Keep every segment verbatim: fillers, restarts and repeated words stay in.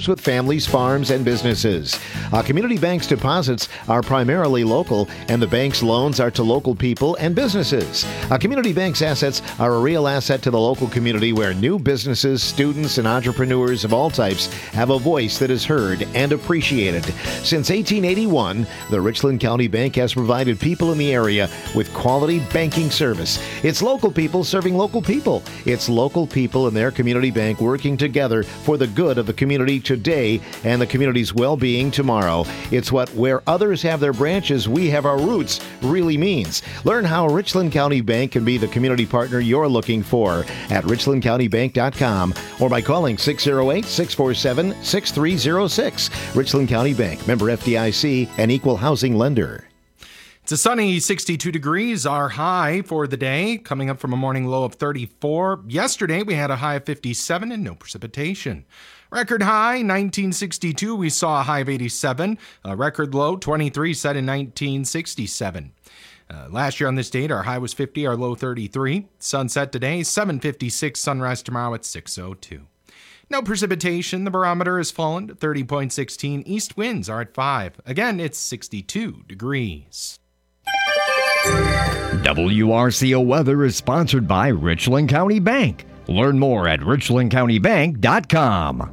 partnerships with families, farms, and businesses. Uh, community Bank's deposits are primarily local, and the bank's loans are to local people and businesses. Uh, community Bank's assets are a real asset to the local community where new businesses, students, and entrepreneurs of all types have a voice that is heard and appreciated. Since eighteen eighty-one, the Richland County Bank has provided people in the area with quality banking service. It's local people serving local people. It's local people and their community bank working together for the good of the community today and the community's well-being tomorrow. It's what where others have their branches, we have our roots really means. Learn how Richland County Bank can be the community partner you're looking for at richland county bank dot com or by calling six oh eight, six four seven, six three oh six. Richland County Bank, member F D I C, and equal housing lender. It's a sunny sixty-two degrees, our high for the day, coming up from a morning low of thirty-four. Yesterday, we had a high of fifty-seven and no precipitation. Record high, nineteen sixty-two, we saw a high of eighty-seven. A record low, twenty-three, set in nineteen sixty-seven. Uh, last year on this date, our high was fifty, our low thirty-three. Sunset today, seven fifty-six, sunrise tomorrow at six oh two. No precipitation. The barometer has fallen to thirty point one six. East winds are at five. Again, it's sixty-two degrees. W R C O Weather is sponsored by Richland County Bank. Learn more at richland county bank dot com.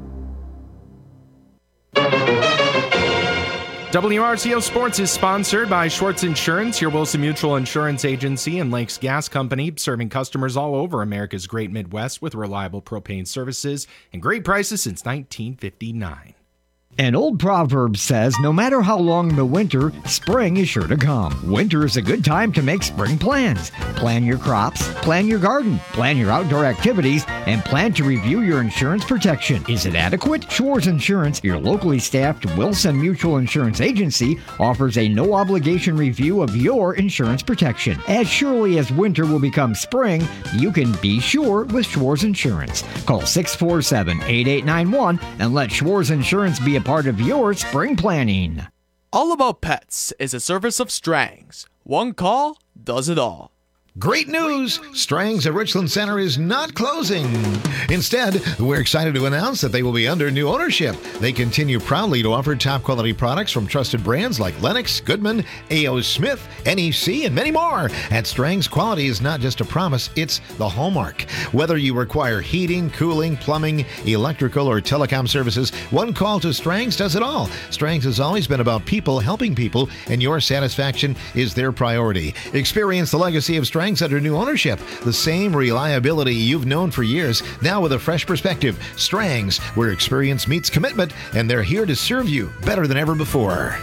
W R C O Sports is sponsored by Schwartz Insurance, your Wilson Mutual Insurance Agency and Lakes Gas Company, serving customers all over America's Great Midwest with reliable propane services and great prices since nineteen fifty-nine. An old proverb says, no matter how long the winter, spring is sure to come. Winter is a good time to make spring plans. Plan your crops, plan your garden, plan your outdoor activities, and plan to review your insurance protection. Is it adequate? Schwartz Insurance, your locally staffed Wilson Mutual Insurance Agency, offers a no-obligation review of your insurance protection. As surely as winter will become spring, you can be sure with Schwartz Insurance. Call six four seven, eight eight nine one and let Schwartz Insurance be a part of your spring planning. All About Pets is a service of Strang's. One call does it all. Great news! Strang's at Richland Center is not closing. Instead, we're excited to announce that they will be under new ownership. They continue proudly to offer top-quality products from trusted brands like Lennox, Goodman, A O. Smith, N E C, and many more. At Strang's, quality is not just a promise, it's the hallmark. Whether you require heating, cooling, plumbing, electrical, or telecom services, one call to Strang's does it all. Strang's has always been about people helping people, and your satisfaction is their priority. Experience the legacy of Strang's under new ownership. The same reliability you've known for years, now with a fresh perspective. Strang's, where experience meets commitment, and they're here to serve you better than ever before.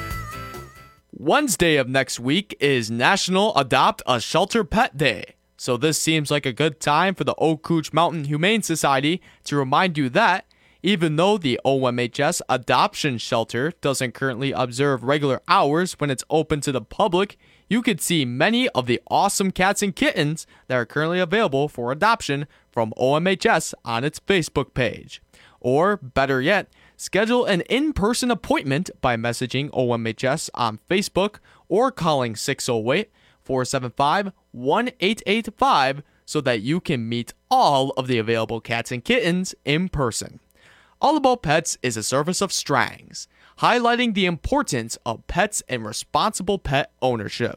Wednesday of next week is National Adopt a Shelter Pet Day. So this seems like a good time for the Oak Couch Mountain Humane Society to remind you that even though the O M H S Adoption Shelter doesn't currently observe regular hours when it's open to the public, you could see many of the awesome cats and kittens that are currently available for adoption from O M H S on its Facebook page. Or, better yet, schedule an in-person appointment by messaging O M H S on Facebook or calling six oh eight, four seven five, one eight eight five so that you can meet all of the available cats and kittens in person. All About Pets is a service of Strang's, highlighting the importance of pets and responsible pet ownership.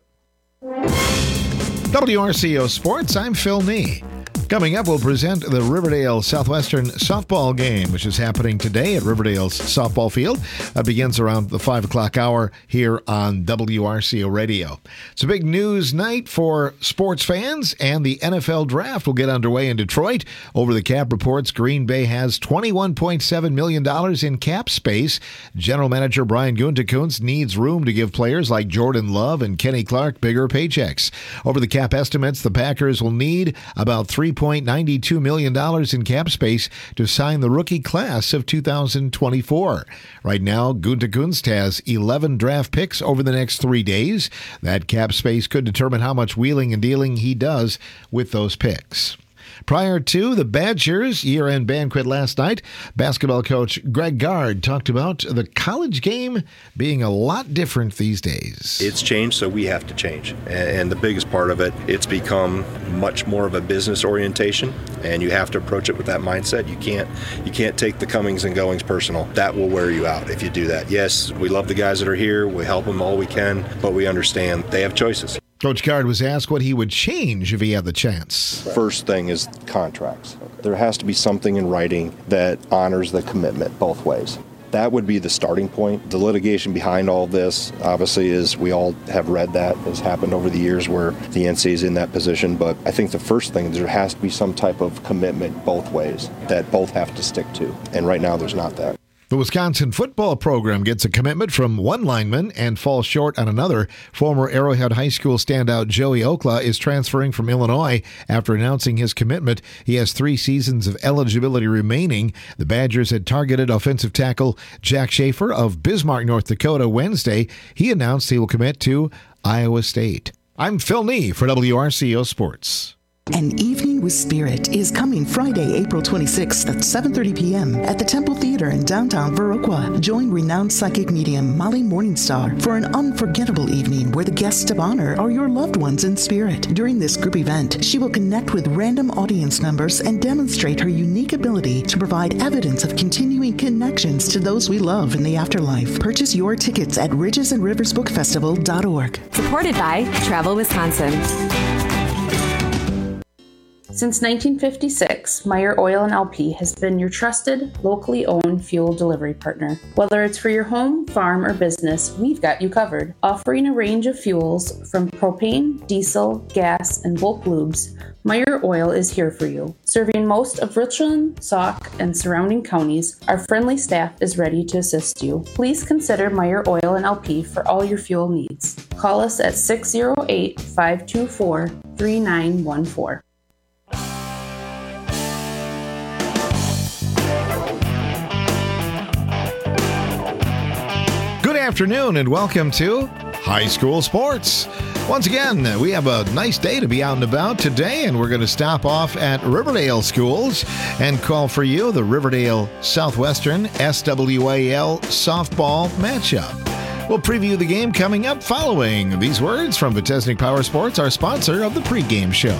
W R C O Sports, I'm Phil Nee. Coming up, we'll present the Riverdale Southwestern softball game, which is happening today at Riverdale's softball field. It begins around the five o'clock hour here on W R C O Radio. It's a big news night for sports fans, and the N F L draft will get underway in Detroit. Over the Cap reports, Green Bay has twenty-one point seven million dollars in cap space. General Manager Brian Gutekunst needs room to give players like Jordan Love and Kenny Clark bigger paychecks. Over the cap estimates, the Packers will need about three point nine two million dollars in cap space to sign the rookie class of two thousand twenty-four. Right now, Gutekunst has eleven draft picks over the next three days. That cap space could determine how much wheeling and dealing he does with those picks. Prior to the Badgers' year-end banquet last night, basketball coach Greg Gard talked about the college game being a lot different these days. It's changed, so we have to change. And the biggest part of it, it's become much more of a business orientation, and you have to approach it with that mindset. You can't you can't take the comings and goings personal. That will wear you out if you do that. Yes, we love the guys that are here. We help them all we can, but we understand they have choices. Coach Gard was asked what he would change if he had the chance. First thing is contracts. There has to be something in writing that honors the commitment both ways. That would be the starting point. The litigation behind all this, obviously, is we all have read that. Has happened over the years where the N C A A is in that position. But I think the first thing is there has to be some type of commitment both ways that both have to stick to. And right now there's not that. The Wisconsin football program gets a commitment from one lineman and falls short on another. Former Arrowhead High School standout Joey Okla is transferring from Illinois after announcing his commitment. He has three seasons of eligibility remaining. The Badgers had targeted offensive tackle Jack Schaefer of Bismarck, North Dakota Wednesday. He announced he will commit to Iowa State. I'm Phil Nee for W R C O Sports. An Evening with Spirit is coming Friday, April twenty-sixth at seven thirty p.m. at the Temple Theater in downtown Viroqua. Join renowned psychic medium Molly Morningstar for an unforgettable evening where the guests of honor are your loved ones in spirit. During this group event, she will connect with random audience members and demonstrate her unique ability to provide evidence of continuing connections to those we love in the afterlife. Purchase your tickets at ridges and rivers book festival dot org. Supported by Travel Wisconsin. Since nineteen fifty-six, Meyer Oil and L P has been your trusted, locally owned fuel delivery partner. Whether it's for your home, farm, or business, we've got you covered. Offering a range of fuels from propane, diesel, gas, and bulk lubes, Meyer Oil is here for you. Serving most of Richland, Sauk, and surrounding counties, our friendly staff is ready to assist you. Please consider Meyer Oil and L P for all your fuel needs. Call us at six oh eight, five two four, three nine one four. Good afternoon and welcome to High School Sports. Once again, we have a nice day to be out and about today, and we're going to stop off at Riverdale Schools and call for you the Riverdale Southwestern S W A L softball matchup. We'll preview the game coming up following these words from Vitesnik Power Sports, our sponsor of the pregame show.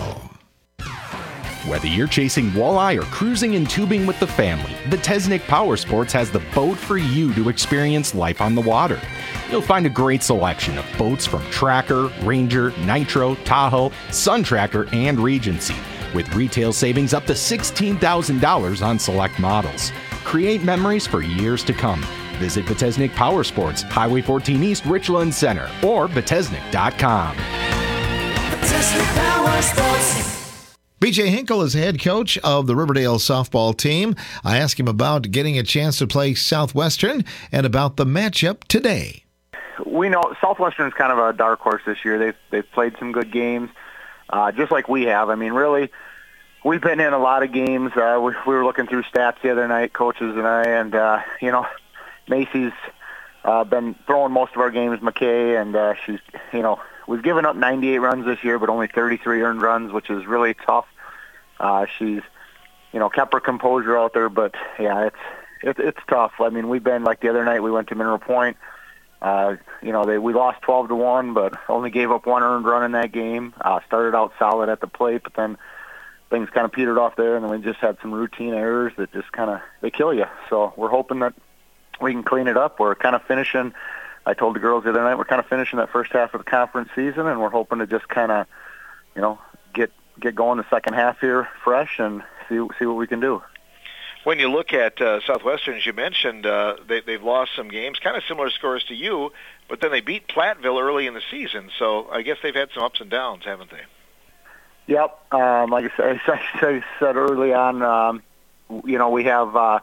Whether you're chasing walleye or cruising and tubing with the family, Vitesnik Power Sports has the boat for you to experience life on the water. You'll find a great selection of boats from Tracker, Ranger, Nitro, Tahoe, Sun Tracker, and Regency, with retail savings up to sixteen thousand dollars on select models. Create memories for years to come. Visit Vitesnik Power Sports, Highway fourteen East, Richland Center, or Vitesnik dot com. Vitesnik Power Sports. B J Hinkle is head coach of the Riverdale softball team. I asked him about getting a chance to play Southwestern and about the matchup today. We know Southwestern is kind of a dark horse this year. They've, they've played some good games, uh, just like we have. I mean, really, we've been in a lot of games. Uh, we, we were looking through stats the other night, coaches and I, and, uh, you know, Macy's uh, been throwing most of our games, McKay, and uh, she's, you know, we've given up ninety-eight runs this year, but only thirty-three earned runs, which is really tough. Uh, she's, you know, kept her composure out there, but yeah, it's it, it's tough. I mean, we've been like the other night. We went to Mineral Point. Uh, you know, they we lost twelve to one, but only gave up one earned run in that game. Uh, started out solid at the plate, but then things kind of petered off there, and then we just had some routine errors that just kind of they kill you. So we're hoping that we can clean it up. We're kind of finishing. I told the girls the other night we're kind of finishing that first half of the conference season, and we're hoping to just kind of, you know, get get going the second half here fresh and see see what we can do. When you look at uh, Southwestern, as you mentioned, uh, they, they've lost some games, kind of similar scores to you, but then they beat Platteville early in the season, so I guess they've had some ups and downs, haven't they? Yep. Um, like I said, I said early on, um, you know, we have, uh,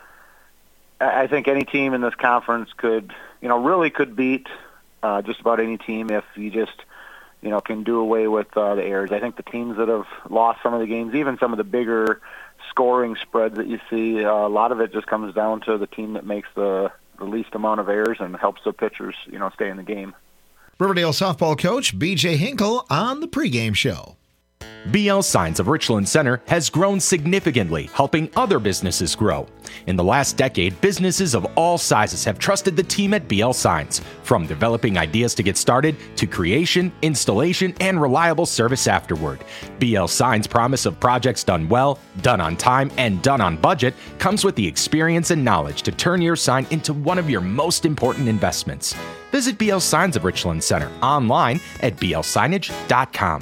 I think any team in this conference could, you know, really could beat uh, just about any team if you just, you know, can do away with uh, the errors. I think the teams that have lost some of the games, even some of the bigger scoring spreads that you see, uh, a lot of it just comes down to the team that makes the, the least amount of errors and helps the pitchers, you know, stay in the game. Riverdale softball coach B J Hinkle on the pregame show. B L Signs of Richland Center has grown significantly, helping other businesses grow. In the last decade, businesses of all sizes have trusted the team at B L Signs, from developing ideas to get started to creation, installation, and reliable service afterward. B L Signs' promise of projects done well, done on time, and done on budget comes with the experience and knowledge to turn your sign into one of your most important investments. Visit B L Signs of Richland Center online at b l signage dot com.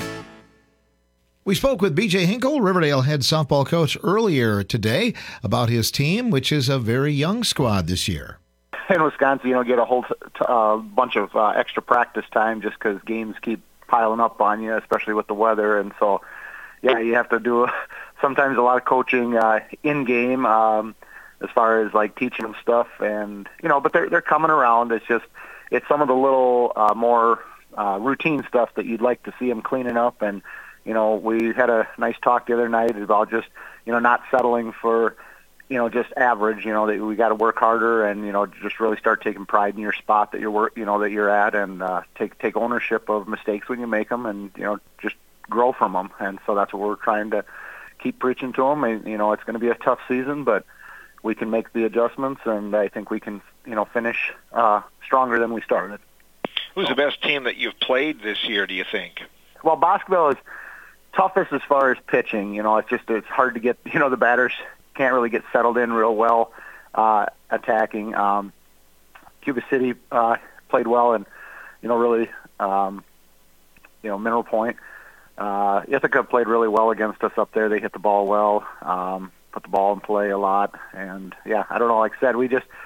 We spoke with B J Hinkle, Riverdale head softball coach, earlier today about his team, which is a very young squad this year. In Wisconsin, you don't get a whole t- t- uh, bunch of uh, extra practice time just because games keep piling up on you, especially with the weather. And so, yeah, you have to do sometimes a lot of coaching uh, in-game um, as far as, like, teaching them stuff. And, you know, but they're, they're coming around. It's just it's some of the little uh, more uh, routine stuff that you'd like to see them cleaning up. And, you know, we had a nice talk the other night about just, you know, not settling for, you know, just average. You know, that we got to work harder and, you know, just really start taking pride in your spot that you're work, you know, that you're at, and uh, take take ownership of mistakes when you make them, and, you know, just grow from them. And so that's what we're trying to keep preaching to them. And, you know, it's going to be a tough season, but we can make the adjustments, and I think we can, you know, finish uh, stronger than we started. Who's the best team that you've played this year, do you think? Well, Bosqueville is toughest as far as pitching. You know, it's just it's hard to get, you know, the batters can't really get settled in real well uh, attacking. Um, Cuba City uh, played well, and, you know, really, um, you know, Mineral Point. Uh, Ithaca played really well against us up there. They hit the ball well, um, put the ball in play a lot. And, yeah, I don't know, like I said, we just,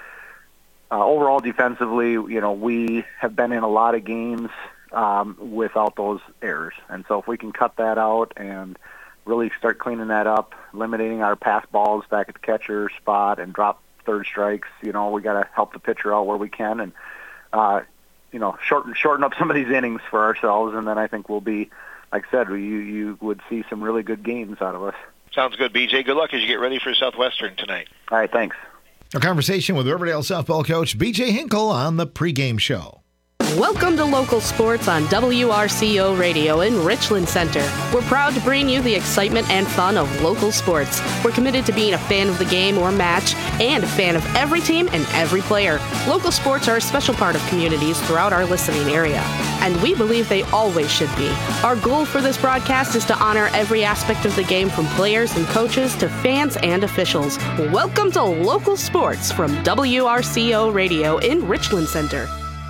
uh, overall defensively, you know, we have been in a lot of games Um, without those errors. And so if we can cut that out and really start cleaning that up, limiting our pass balls back at the catcher spot and drop third strikes, you know, we got to help the pitcher out where we can and, uh, you know, shorten shorten up some of these innings for ourselves. And then I think we'll be, like I said, you, you would see some really good games out of us. Sounds good, B J. Good luck as you get ready for Southwestern tonight. All right, thanks. A conversation with Riverdale softball coach B J Hinkle on the pregame show. Welcome to Local Sports on W R C O Radio in Richland Center. We're proud to bring you the excitement and fun of local sports. We're committed to being a fan of the game or match and a fan of every team and every player. Local sports are a special part of communities throughout our listening area, and we believe they always should be. Our goal for this broadcast is to honor every aspect of the game, from players and coaches to fans and officials. Welcome to Local Sports from W R C O Radio in Richland Center.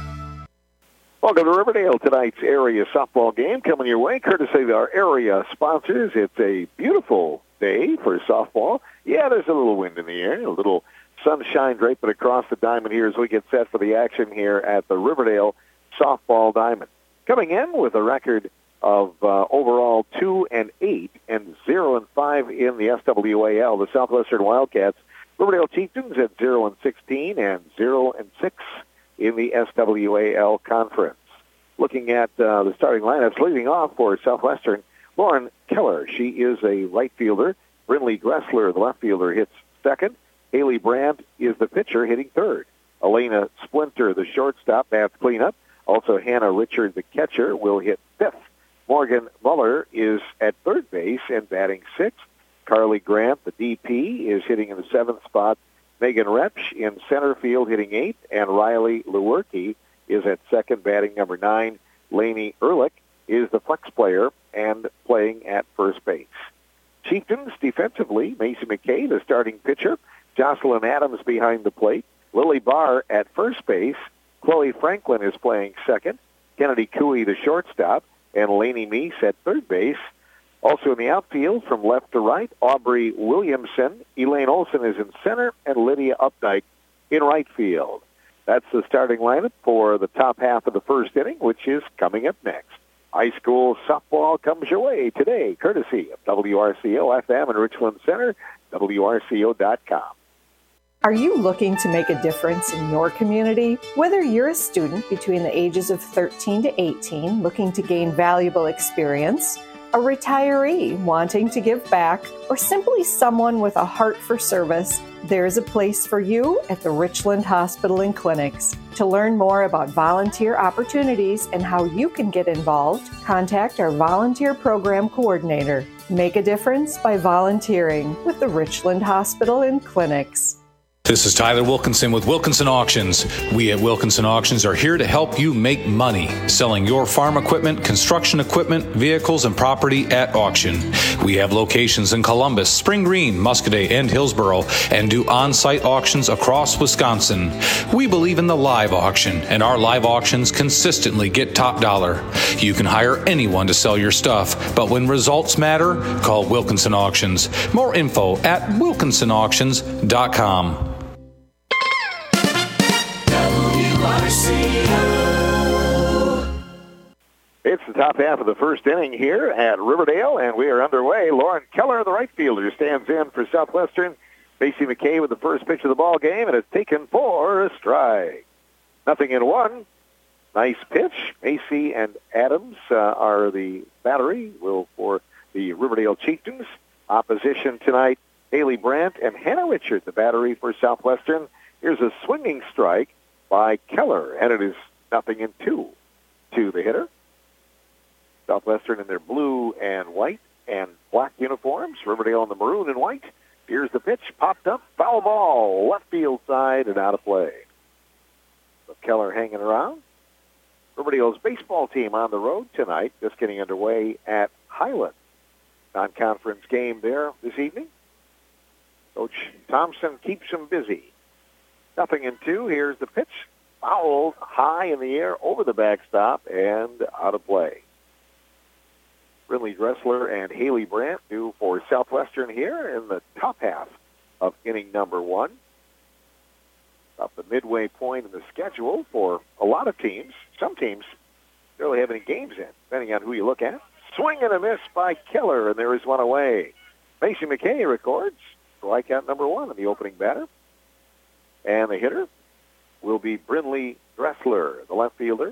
Welcome to Riverdale, tonight's area softball game coming your way, courtesy of our area sponsors. It's a beautiful day for softball. Yeah, there's a little wind in the air, a little sunshine draping across the diamond here as we get set for the action here at the Riverdale Softball Diamond. Coming in with a record of uh, overall two and eight and zero and five in the S W A L, the Southwestern Wildcats. Riverdale Chieftains at zero and sixteen and zero and six in the S W A L Conference. Looking at uh, the starting lineups, leading off for Southwestern, Lauren Keller. She is a right fielder. Brinley Gressler, the left fielder, hits second. Haley Brandt is the pitcher, hitting third. Elena Splinter, the shortstop, bats cleanup. Also, Hannah Richard, the catcher, will hit fifth. Morgan Muller is at third base and batting sixth. Carly Grant, the D P, is hitting in the seventh spot. Megan Repsch in center field hitting eighth, and Riley Lewerke is at second batting number nine. Lainey Ehrlich is the flex player and playing at first base. Chieftains defensively, Macy McKay, the starting pitcher. Jocelyn Adams behind the plate. Lily Barr at first base. Chloe Franklin is playing second. Kennedy Cooey, the shortstop, and Lainey Meese at third base. Also in the outfield, from left to right, Aubrey Williamson, Elaine Olson is in center, and Lydia Updike in right field. That's the starting lineup for the top half of the first inning, which is coming up next. High school softball comes your way today, courtesy of W R C O F M in Richland Center, W R C O dot com. Are you looking to make a difference in your community? Whether you're a student between the ages of thirteen to eighteen looking to gain valuable experience, a retiree wanting to give back, or simply someone with a heart for service, there's a place for you at the Richland Hospital and Clinics. To learn more about volunteer opportunities and how you can get involved, contact our volunteer program coordinator. Make a difference by volunteering with the Richland Hospital and Clinics. This is Tyler Wilkinson with Wilkinson Auctions. We at Wilkinson Auctions are here to help you make money selling your farm equipment, construction equipment, vehicles, and property at auction. We have locations in Columbus, Spring Green, Muscoda, and Hillsboro, and do on-site auctions across Wisconsin. We believe in the live auction, and our live auctions consistently get top dollar. You can hire anyone to sell your stuff, but when results matter, call Wilkinson Auctions. More info at wilkinson auctions dot com. It's the top half of the first inning here at Riverdale, and we are underway. Lauren Keller, the right fielder, stands in for Southwestern. Macy McKay with the first pitch of the ball game, and it's taken for a strike. Nothing in one. Nice pitch. Macy and Adams uh, are the battery will for the Riverdale Chieftains. Opposition tonight, Haley Brandt and Hannah Richard, the battery for Southwestern. Here's a swinging strike by Keller, and it is nothing in two to the hitter. Southwestern in their blue and white and black uniforms. Riverdale in the maroon and white. Here's the pitch. Popped up. Foul ball. Left field side and out of play. So Keller hanging around. Riverdale's baseball team on the road tonight. Just getting underway at Highland. Non-conference game there this evening. Coach Thompson keeps them busy. Nothing in two. Here's the pitch. Fouled high in the air over the backstop and out of play. Brinley Dressler and Haley Brandt do for Southwestern here in the top half of inning number one. About the midway point in the schedule for a lot of teams. Some teams don't really have any games in, depending on who you look at. Swing and a miss by Keller, and there is one away. Macy McKay records strikeout number one in the opening batter. And the hitter will be Brinley Dressler, the left fielder.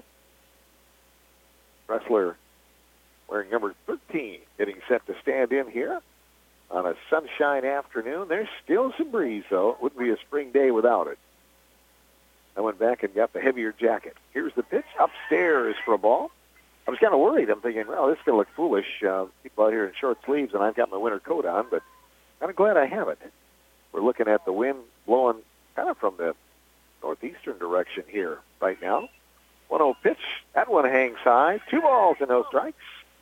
Dressler wearing number thirteen, getting set to stand in here on a sunshine afternoon. There's still some breeze, though. It wouldn't be a spring day without it. I went back and got the heavier jacket. Here's the pitch, upstairs for a ball. I was kind of worried. I'm thinking, well, this is going to look foolish. Uh, people out here in short sleeves, and I've got my winter coat on, but kind of glad I have it. We're looking at the wind blowing kind of from the northeastern direction here right now. one oh pitch. That one hangs high. Two balls and no strikes.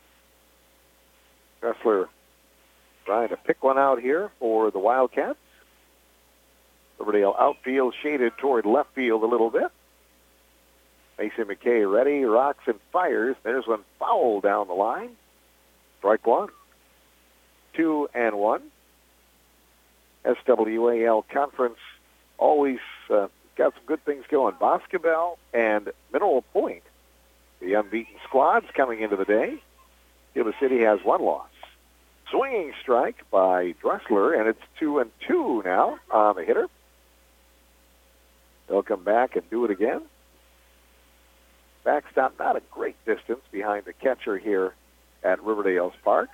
Dressler trying to pick one out here for the Wildcats. Riverdale outfield shaded toward left field a little bit. Macy McKay ready, rocks and fires. There's one foul down the line. Strike one. Two and one. S W A L Conference always uh, got some good things going. Boscobel and Mineral Point, the unbeaten squads coming into the day. Yuba City has one loss. Swinging strike by Dressler, and it's two and two now on the hitter. They'll come back and do it again. Backstop not a great distance behind the catcher here at Riverdale's Park.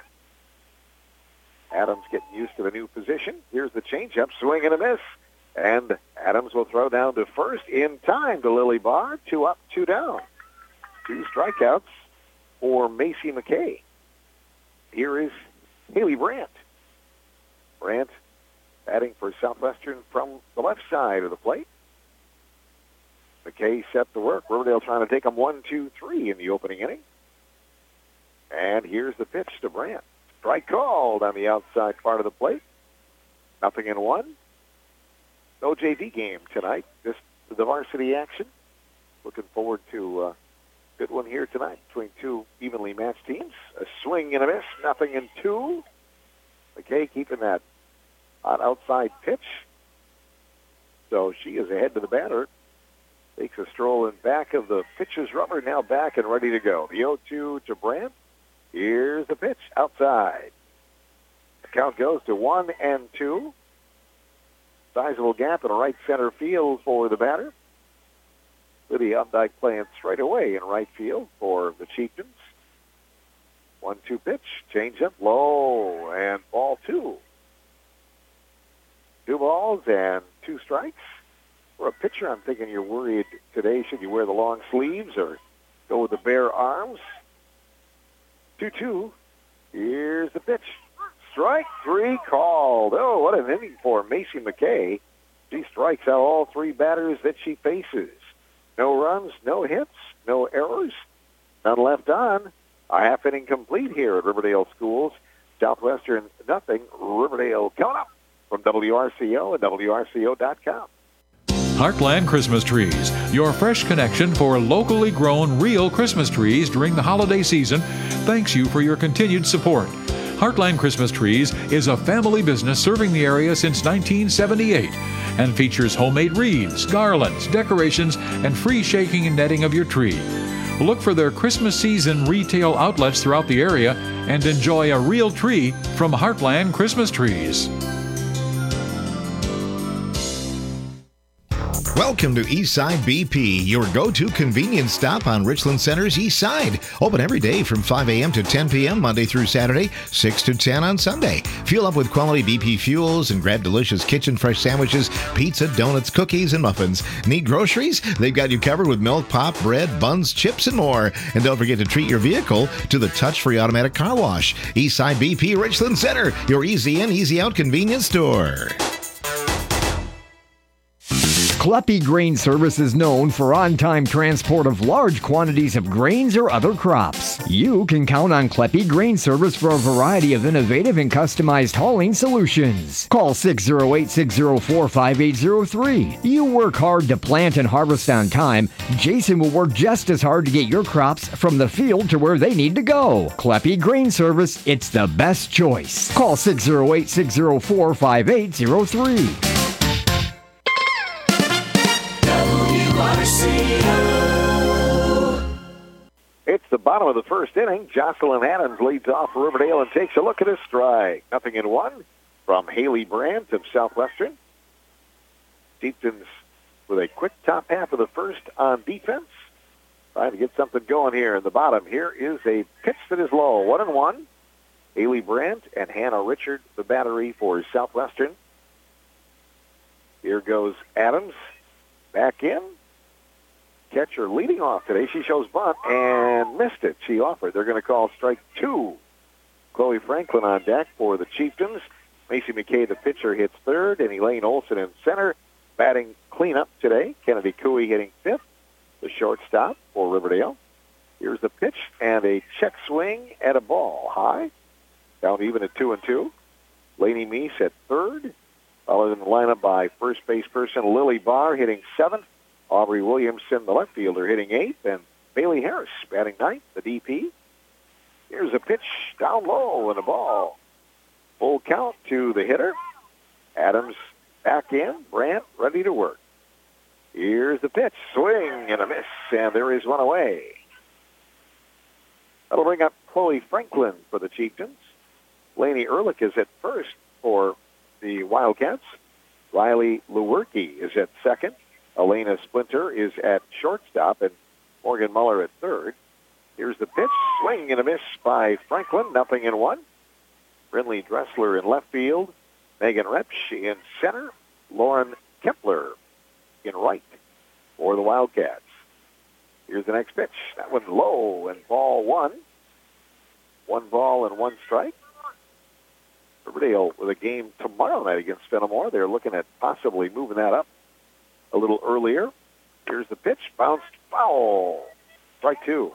Adams getting used to the new position. Here's the changeup, swing and a miss. And Adams will throw down to first in time to Lily Barr. Two up, two down. Two strikeouts for Macy McKay. Here is Haley Brandt. Brandt batting for Southwestern from the left side of the plate. McKay set to work. Riverdale trying to take them one, two, three in the opening inning. And here's the pitch to Brandt. Strike called on the outside part of the plate. Nothing in one. No J V game tonight. Just the varsity action. Looking forward to a good one here tonight between two evenly matched teams. A swing and a miss. Nothing in two. McKay keeping that hot outside pitch. So she is ahead to the batter. Takes a stroll in back of the pitcher's rubber. Now back and ready to go. The oh two to Brandt. Here's the pitch outside. The count goes to one and two. Sizable gap in right center field for the batter. Lydia Updike playing straight away in right field for the Chieftains. one two pitch, change up, low, and ball two. Two balls and two strikes. For a pitcher, I'm thinking you're worried today. Should you wear the long sleeves or go with the bare arms? two two. Here's the pitch. Strike three called. Oh, what an inning for Macy McKay. She strikes out all three batters that she faces. No runs, no hits, no errors, none left on. A half inning complete here at Riverdale Schools. Southwestern nothing. Riverdale coming up from W R C O and W R C O dot com. Heartland Christmas Trees, your fresh connection for locally grown real Christmas trees during the holiday season. Thanks you for your continued support. Heartland Christmas Trees is a family business serving the area since nineteen seventy-eight and features homemade wreaths, garlands, decorations, and free shaking and netting of your tree. Look for their Christmas season retail outlets throughout the area and enjoy a real tree from Heartland Christmas Trees. Welcome to Eastside B P, your go-to convenience stop on Richland Center's East Side. Open every day from five a.m. to ten p.m. Monday through Saturday, six to ten on Sunday. Fuel up with quality B P fuels and grab delicious kitchen fresh sandwiches, pizza, donuts, cookies, and muffins. Need groceries? They've got you covered with milk, pop, bread, buns, chips, and more. And don't forget to treat your vehicle to the touch-free automatic car wash. Eastside B P Richland Center, your easy in, easy out convenience store. Kleppe Grain Service is known for on-time transport of large quantities of grains or other crops. You can count on Kleppe Grain Service for a variety of innovative and customized hauling solutions. Call six oh eight, six oh four, five eight oh three. You work hard to plant and harvest on time. Jason will work just as hard to get your crops from the field to where they need to go. Kleppe Grain Service, it's the best choice. Call six oh eight, six oh four, five eight oh three. It's the bottom of the first inning. Jocelyn Adams leads off for Riverdale and takes a look at his strike. Nothing in one from Haley Brandt of Southwestern. Chieftains with a quick top half of the first on defense. Trying to get something going here in the bottom. Here is a pitch that is low. One and one. Haley Brandt and Hannah Richard, the battery for Southwestern. Here goes Adams. Back in. Catcher leading off today. She shows bunt and missed it. She offered. They're going to call strike two. Chloe Franklin on deck for the Chieftains. Macy McKay, the pitcher, hits third, and Elaine Olson in center. Batting cleanup today. Kennedy Cooey hitting fifth. The shortstop for Riverdale. Here's the pitch and a check swing at a ball. High. Down even at two and two. Lainey Meese at third. Followed in the lineup by first base person Lily Barr hitting seventh. Aubrey Williamson, the left fielder, hitting eighth, and Bailey Harris batting ninth, the D P. Here's a pitch down low and a ball. Full count to the hitter. Adams back in. Brandt ready to work. Here's the pitch. Swing and a miss, and there is one away. That'll bring up Chloe Franklin for the Chieftains. Lainey Ehrlich is at first for the Wildcats. Riley Lewerke is at second. Elena Splinter is at shortstop, and Morgan Muller at third. Here's the pitch. Swing and a miss by Franklin. Nothing in one. Brinley Dressler in left field. Megan Repsch in center. Lauren Kepler in right for the Wildcats. Here's the next pitch. That one low and ball one. One ball and one strike. Riverdale with a game tomorrow night against Fenimore. They're looking at possibly moving that up a little earlier. Here's the pitch. Bounced foul. Strike two.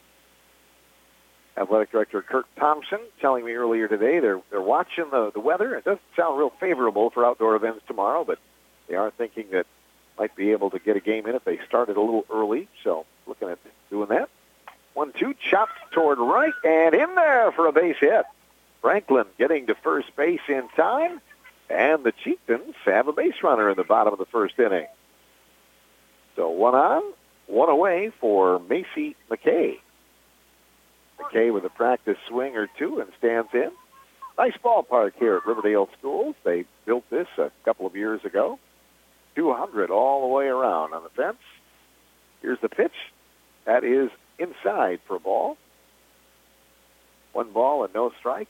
Athletic Director Kurt Thompson telling me earlier today they're they're watching the, the weather. It doesn't sound real favorable for outdoor events tomorrow, but they are thinking that might be able to get a game in if they started a little early. So looking at doing that. One two chopped toward right and in there for a base hit. Franklin getting to first base in time, and the Chieftains have a base runner in the bottom of the first inning. So one on, one away for Macy McKay. McKay with a practice swing or two and stands in. Nice ballpark here at Riverdale Schools. They built this a couple of years ago. two hundred all the way around on the fence. Here's the pitch. That is inside for a ball. one One ball and no strikes.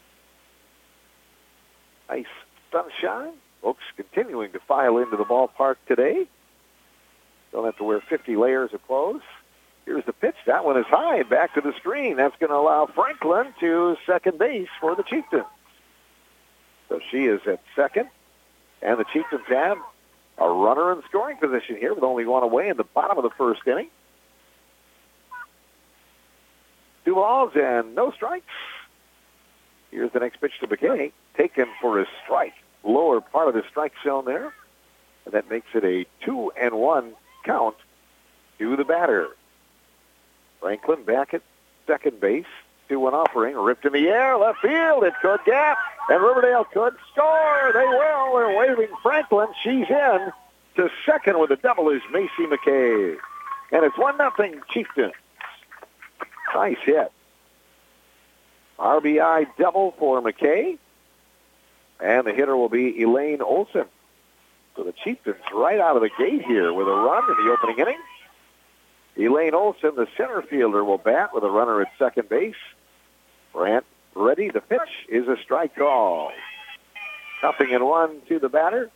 Nice sunshine. Folks continuing to file into the ballpark today. Don't have to wear fifty layers of clothes. Here's the pitch. That one is high and back to the screen. That's going to allow Franklin to second base for the Chieftains. So she is at second. And the Chieftains have a runner in scoring position here with only one away in the bottom of the first inning. Two balls and no strikes. Here's the next pitch to McKay. Taken for a strike. Lower part of the strike zone there. And that makes it a two and one count to the batter. Franklin back at second base. two one offering. Ripped in the air. Left field. It could gap. And Riverdale could score. They will. They're waving Franklin. She's in. To second with a double is Macy McKay. And it's one nothing Chieftains. Nice hit. R B I double for McKay. And the hitter will be Elaine Olson. So the Chieftains right out of the gate here with a run in the opening inning. Elaine Olson, the center fielder, will bat with a runner at second base. Brandt ready. The pitch is a strike call. Nothing in one to the batter.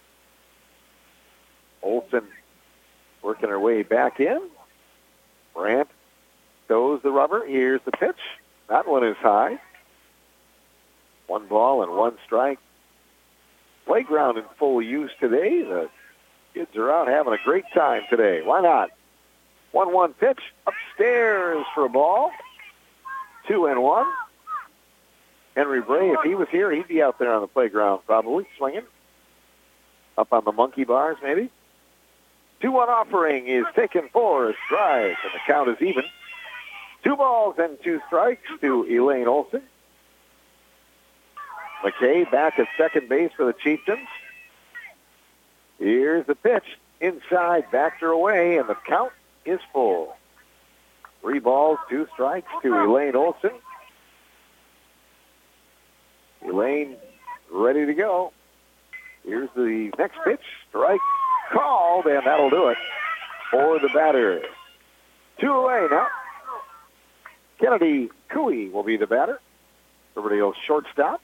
Olson working her way back in. Brandt throws the rubber. Here's the pitch. That one is high. One ball and one strike. Playground in full use today. The kids are out having a great time today. Why not? one one pitch upstairs for a ball. Two and one. Henry Bray, if he was here, he'd be out there on the playground probably, swinging. Up on the monkey bars, maybe. two one offering is taken for a strike, and the count is even. Two balls and two strikes to Elaine Olson. McKay back at second base for the Chieftains. Here's the pitch. Inside, backed her away, and the count is full. Three balls, two strikes to Elaine Olson. Elaine ready to go. Here's the next pitch. Strike called, and that'll do it for the batter. Two away now. Kennedy Cooey will be the batter. Riverdale's shortstop.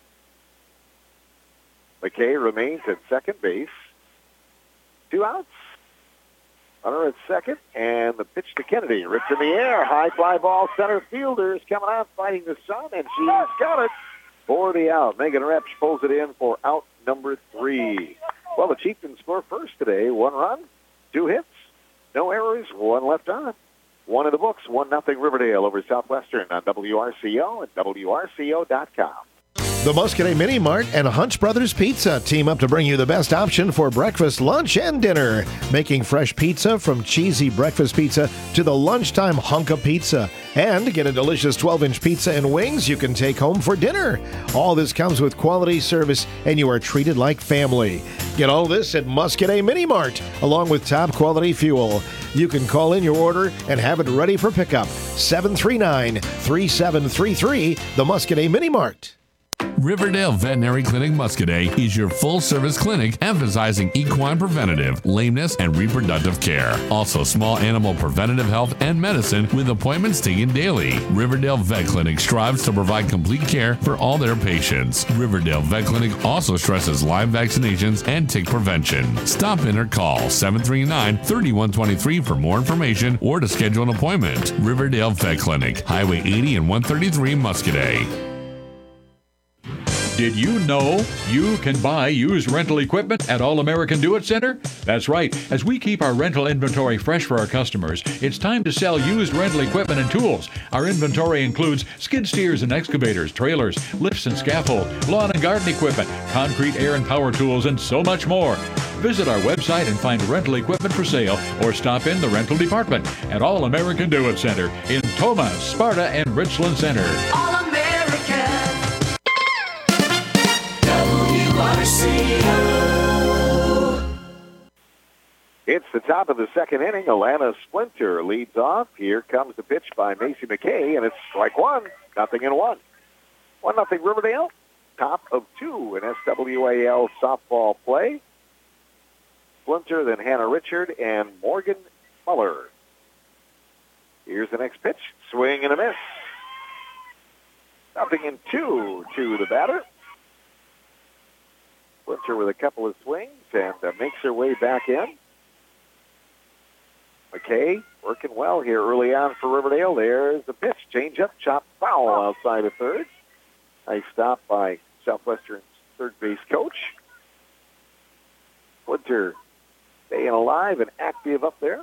McKay remains at second base. Two outs. Runner at second, and the pitch to Kennedy. Ripped in the air. High fly ball. Center fielder is coming out fighting the sun, and she's got it for the out. Megan Repsch pulls it in for out number three. Well, the Chieftains score first today. One run, two hits, no errors, one left on. One in the books, one nothing Riverdale over Southwestern on W R C O and W R C O dot com. The Muscadet Mini Mart and Hunch Brothers Pizza team up to bring you the best option for breakfast, lunch, and dinner. Making fresh pizza from cheesy breakfast pizza to the lunchtime hunk of pizza. And get a delicious twelve-inch pizza and wings you can take home for dinner. All this comes with quality service, and you are treated like family. Get all this at Muscadet Mini Mart, along with top-quality fuel. You can call in your order and have it ready for pickup. seven three nine, three seven three three, the Muscadet Mini Mart. Riverdale Veterinary Clinic Muscadet is your full-service clinic emphasizing equine preventative, lameness, and reproductive care. Also, small animal preventative health and medicine with appointments taken daily. Riverdale Vet Clinic strives to provide complete care for all their patients. Riverdale Vet Clinic also stresses Lyme vaccinations and tick prevention. Stop in or call seven three nine, three one two three for more information or to schedule an appointment. Riverdale Vet Clinic, Highway eighty and one thirty-three, Muscadet. Did you know you can buy used rental equipment at All American Do It Center? That's right. As we keep our rental inventory fresh for our customers, it's time to sell used rental equipment and tools. Our inventory includes skid steers and excavators, trailers, lifts and scaffold, lawn and garden equipment, concrete, air and power tools, and so much more. Visit our website and find rental equipment for sale or stop in the rental department at All American Do It Center in Tomah, Sparta, and Richland Center. All American. W R C O. It's the top of the second inning. Alana Splinter leads off. Here comes the pitch by Macy McKay, and it's strike one. Nothing in one. One nothing Riverdale. Top of two in S W A L softball play. Splinter, then Hannah Richard, and Morgan Muller. Here's the next pitch. Swing and a miss. Nothing in two to the batter. Winter with a couple of swings and uh, makes her way back in. McKay working well here early on for Riverdale. There's the pitch. Change up, chop, foul outside of third. Nice stop by Southwestern's third base coach. Winter staying alive and active up there.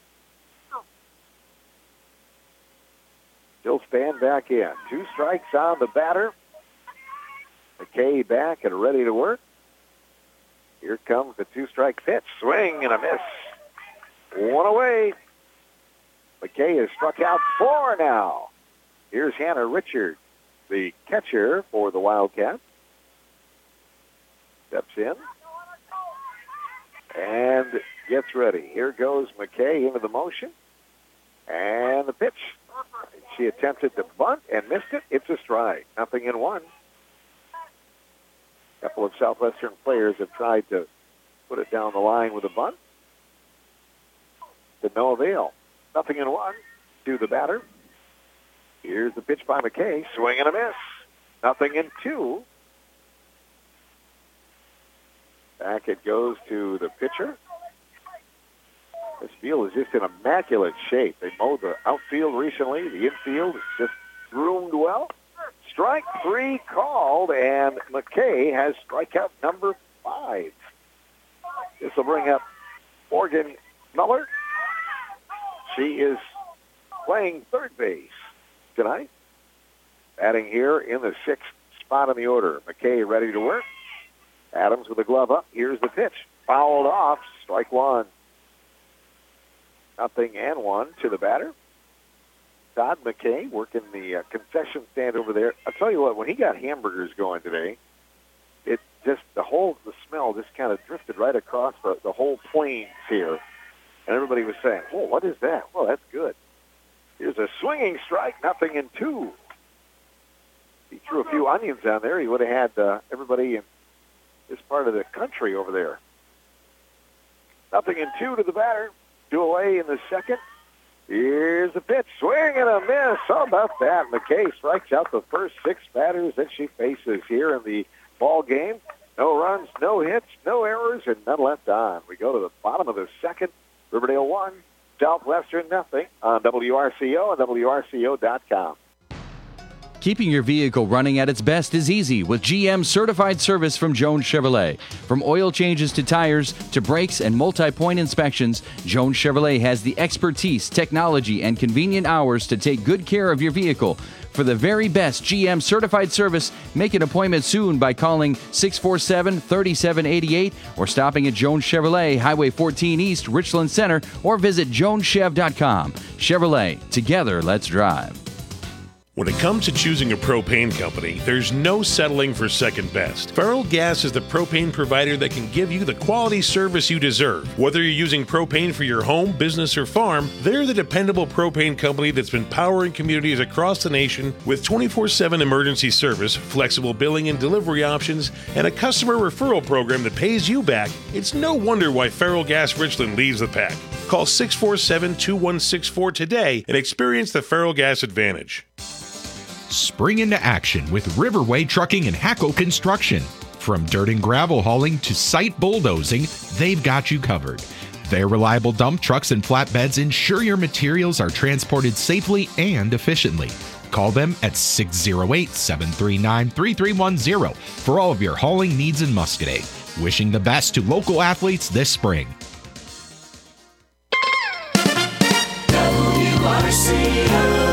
She'll stand back in. Two strikes on the batter. McKay back and ready to work. Here comes the two-strike pitch. Swing and a miss. One away. McKay has struck out four now. Here's Hannah Richard, the catcher for the Wildcats. Steps in and gets ready. Here goes McKay into the motion. And the pitch. She attempted to bunt and missed it. It's a strike. Nothing in one. A couple of Southwestern players have tried to put it down the line with a bunt. To no avail. Nothing in one to the batter. Here's the pitch by McKay. Swing and a miss. Nothing in two. Back it goes to the pitcher. This field is just in immaculate shape. They mowed the outfield recently. The infield is just groomed well. Strike three called, and McKay has strikeout number five. This will bring up Morgan Miller. She is playing third base tonight. Batting here in the sixth spot in the order. McKay ready to work. Adams with the glove up. Here's the pitch. Fouled off. Strike one. Nothing and one to the batter. Todd McKay working the uh, concession stand over there. I'll tell you what, when he got hamburgers going today, it just, the whole, the smell just kind of drifted right across the, the whole plains here. And everybody was saying, oh, what is that? Well, that's good. Here's a swinging strike, nothing in two. He threw a few onions on there. He would have had uh, everybody in this part of the country over there. Nothing in two to the batter. Two away in the second. Here's the pitch. Swing and a miss. How about that? McKay strikes out the first six batters that she faces here in the ball game. No runs, no hits, no errors, and none left on. We go to the bottom of the second. Riverdale one, Southwestern nothing on W R C O and W R C O dot com. Keeping your vehicle running at its best is easy with G M certified service from Jones Chevrolet. From oil changes to tires to brakes and multi-point inspections, Jones Chevrolet has the expertise, technology, and convenient hours to take good care of your vehicle. For the very best G M certified service, make an appointment soon by calling six four seven, three seven eight eight or stopping at Jones Chevrolet, Highway fourteen East, Richland Center, or visit jones chev dot com. Chevrolet, together let's drive. When it comes to choosing a propane company, there's no settling for second best. Feral Gas is the propane provider that can give you the quality service you deserve. Whether you're using propane for your home, business, or farm, they're the dependable propane company that's been powering communities across the nation with twenty-four seven emergency service, flexible billing and delivery options, and a customer referral program that pays you back. It's no wonder why Feral Gas Richland leads the pack. Call six four seven, two one six four today and experience the Feral Gas advantage. Spring into action with Riverway Trucking and Hackle Construction. From dirt and gravel hauling to site bulldozing, they've got you covered. Their reliable dump trucks and flatbeds ensure your materials are transported safely and efficiently. Call them at six oh eight, seven three nine, three three one zero for all of your hauling needs in Muscoda. Wishing the best to local athletes this spring. W R C O.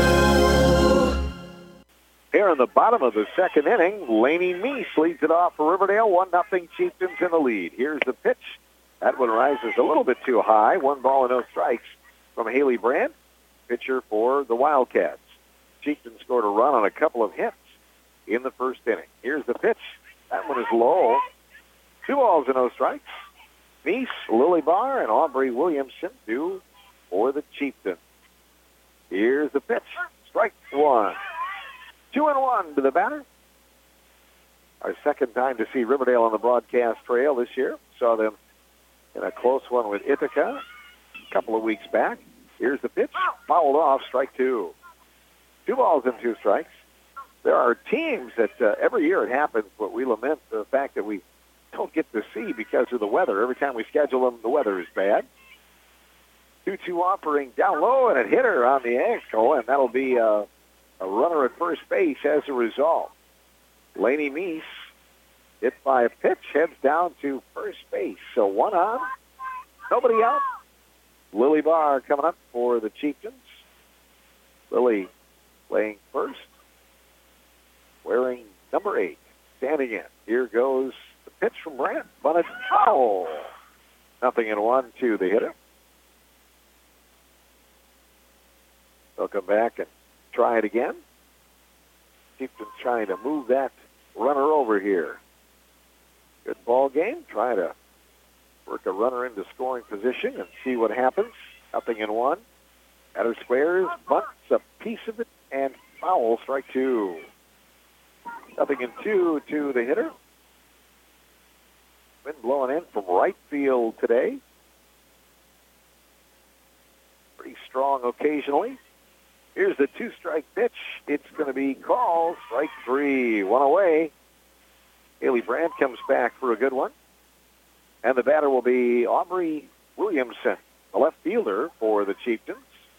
Here in the bottom of the second inning, Laney Meese leads it off for Riverdale. one nothing Chieftains in the lead. Here's the pitch. That one rises a little bit too high. One ball and no strikes from Haley Brandt, pitcher for the Wildcats. Chieftains scored a run on a couple of hits in the first inning. Here's the pitch. That one is low. Two balls and no strikes. Meese, Lily Barr, and Aubrey Williamson do for the Chieftains. Here's the pitch. Strike one. Two and one to the batter. Our second time to see Riverdale on the broadcast trail this year. Saw them in a close one with Ithaca a couple of weeks back. Here's the pitch. Fouled off, strike two. Two balls and two strikes. there are teams that uh, every year it happens, but we lament the fact that we don't get to see because of the weather. Every time we schedule them, the weather is bad. two two offering down low, and it hit her on the ankle, and that'll be uh, a runner at first base as a result. Laney Meese, hit by a pitch, heads down to first base. So one on, nobody out. Lily Barr coming up for the Chieftains. Lily playing first, wearing number eight, standing in. Here goes the pitch from Brandt, but it's foul. Nothing in one to the hitter. They'll come back and try it again. Chieftains trying to move that runner over here. Good ball game. Try to work a runner into scoring position and see what happens. Nothing in one. Batter squares, bunts a piece of it, and foul, strike two. Nothing in two to the hitter. Wind blowing in from right field today. Pretty strong occasionally. Here's the two-strike pitch. It's going to be called strike three. One away. Haley Brandt comes back for a good one. And the batter will be Aubrey Williamson, the left fielder for the Chieftains.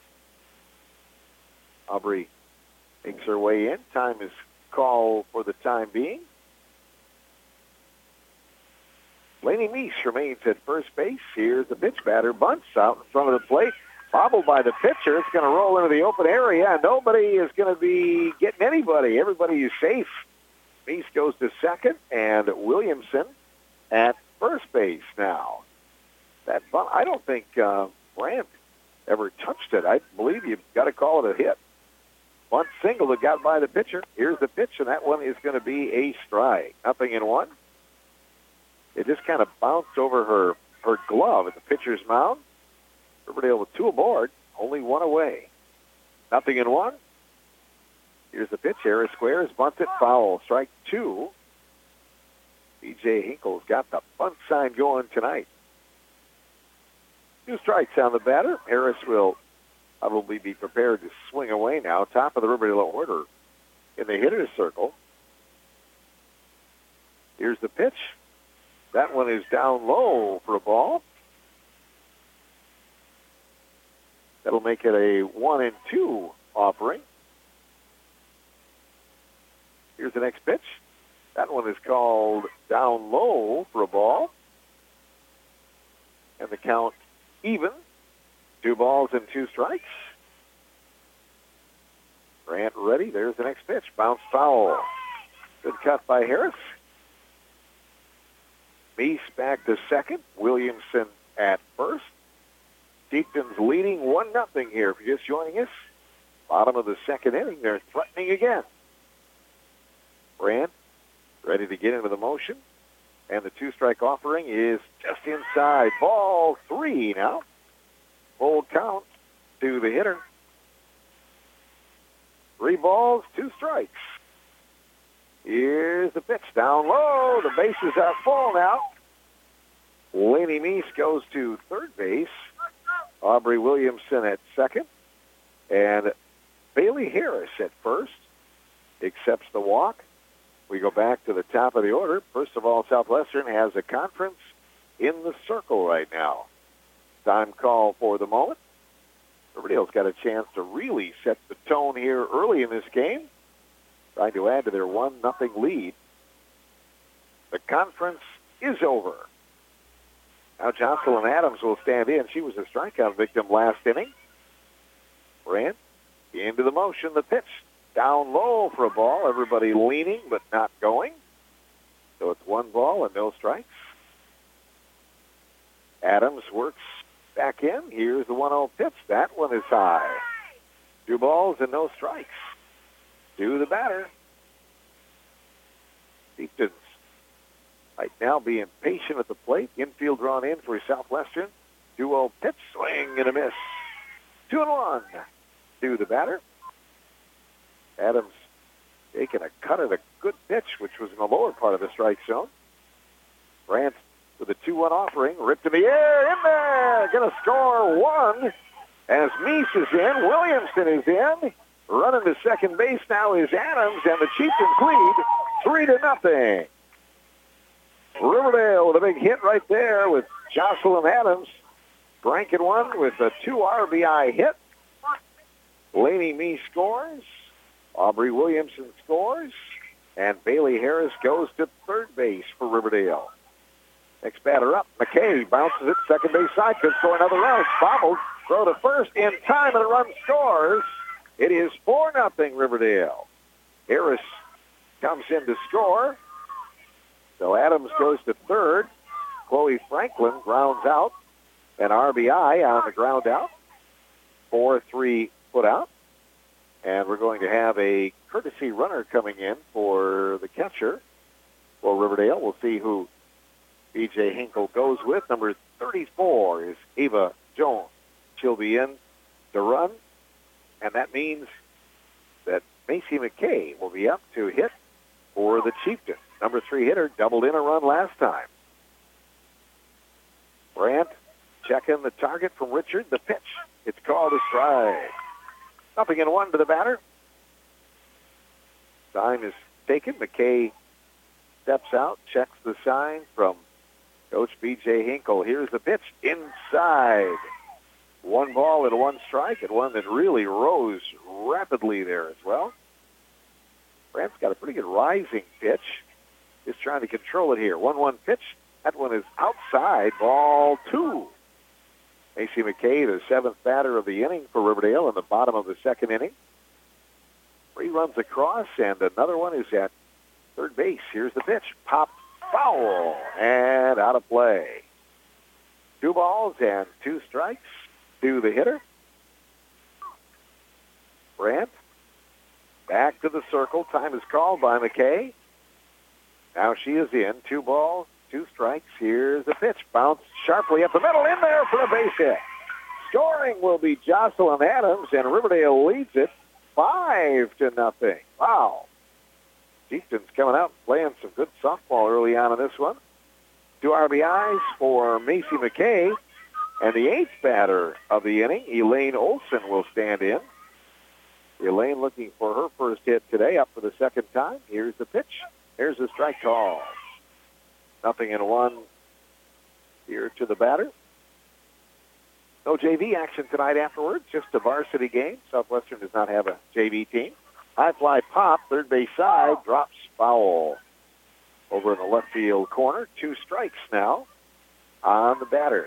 Aubrey makes her way in. Time is called for the time being. Laney Meese remains at first base. Here's the pitch. Batter bunts out in front of the plate. Bobbled by the pitcher. It's going to roll into the open area. Nobody is going to be getting anybody. Everybody is safe. Meese goes to second, and Williamson at first base now. That bunt, I don't think uh, Brandt ever touched it. I believe you've got to call it a hit. One single that got by the pitcher. Here's the pitch, and that one is going to be a strike. Nothing in one. It just kind of bounced over her, her glove at the pitcher's mound. Riverdale with two aboard, only one away. Nothing in one. Here's the pitch. Harris squares, bunts it, foul. Strike two. B J Hinkle's got the bunt sign going tonight. Two strikes on the batter. Harris will probably be prepared to swing away now. Top of the Riverdale order in the hitter's circle. Here's the pitch. That one is down low for a ball. That'll make it a one and two offering. Here's the next pitch. That one is called down low for a ball. And the count even. Two balls and two strikes. Brandt ready. There's the next pitch. Bounce foul. Good cut by Harris. Meese back to second. Williamson at first. Chieftains leading one nothing here. If you're just joining us, bottom of the second inning, they're threatening again. Brandt ready to get into the motion. And the two-strike offering is just inside. Ball three now. Full count to the hitter. Three balls, two strikes. Here's the pitch down low. The bases are full now. Laney Meese goes to third base. Aubrey Williamson at second. And Bailey Harris at first. Accepts the walk. We go back to the top of the order. First of all, Southwestern has a conference in the circle right now. Time call for the moment. Riverdale's got a chance to really set the tone here early in this game, trying to add to their one nothing lead. The conference is over. Now Jocelyn Adams will stand in. She was a strikeout victim last inning. Brandt into the motion, the pitch. Down low for a ball. Everybody leaning but not going. So it's one ball and no strikes. Adams works back in. Here's the one oh pitch. That one is high. Two balls and no strikes. To the batter. Chieftains might now be impatient at the plate. Infield drawn in for Southwestern. two oh pitch. Swing and a miss. Two and one. To the batter. Adams taking a cut at a good pitch, which was in the lower part of the strike zone. Brandt with a two one offering, ripped in the air, in there, going to score one as Meese is in, Williamson is in. Running to second base now is Adams, and the Chieftains lead three to nothing. Riverdale with a big hit right there with Jocelyn Adams. Brankin one with a two R B I hit. Laney Mee scores. Aubrey Williamson scores. And Bailey Harris goes to third base for Riverdale. Next batter up, McKay bounces it second base side. Could score another run. Bobbled. Throw to first in time, and a run scores. It is four nothing Riverdale. Harris comes in to score. So Adams goes to third. Chloe Franklin grounds out. An R B I on the ground out. four three put out. And we're going to have a courtesy runner coming in for the catcher for Riverdale. We'll see who B J Hinkle goes with. Number thirty-four is Ava Jones. She'll be in to run. And that means that Macy McKay will be up to hit for the Chieftains. Number three hitter doubled in a run last time. Brandt checking the target from Richard. The pitch. It's called a strike. Nothing in one to the batter. Sign is taken. McKay steps out, checks the sign from Coach B J Hinkle. Here's the pitch inside. One ball and one strike, and one that really rose rapidly there as well. Brandt's got a pretty good rising pitch. Just trying to control it here. one one pitch. That one is outside. Ball two. Macy McKay, the seventh batter of the inning for Riverdale in the bottom of the second inning. Three runs across, and another one is at third base. Here's the pitch. Popped foul and out of play. Two balls and two strikes to the hitter. Brandt back to the circle. Time is called by McKay. Now she is in. Two balls, two strikes. Here's the pitch. Bounced sharply up the middle. In there for a base hit. Scoring will be Jocelyn Adams, and Riverdale leads it five to nothing. Wow. Chieftains coming out and playing some good softball early on in this one. Two R B Is for Macy McKay. And the eighth batter of the inning, Elaine Olson, will stand in. Elaine looking for her first hit today, up for the second time. Here's the pitch. Here's the strike call. Nothing in one here to the batter. No J V action tonight afterwards, just a varsity game. Southwestern does not have a J V team. High fly pop, third base side, drops foul. Over in the left field corner, two strikes now on the batter.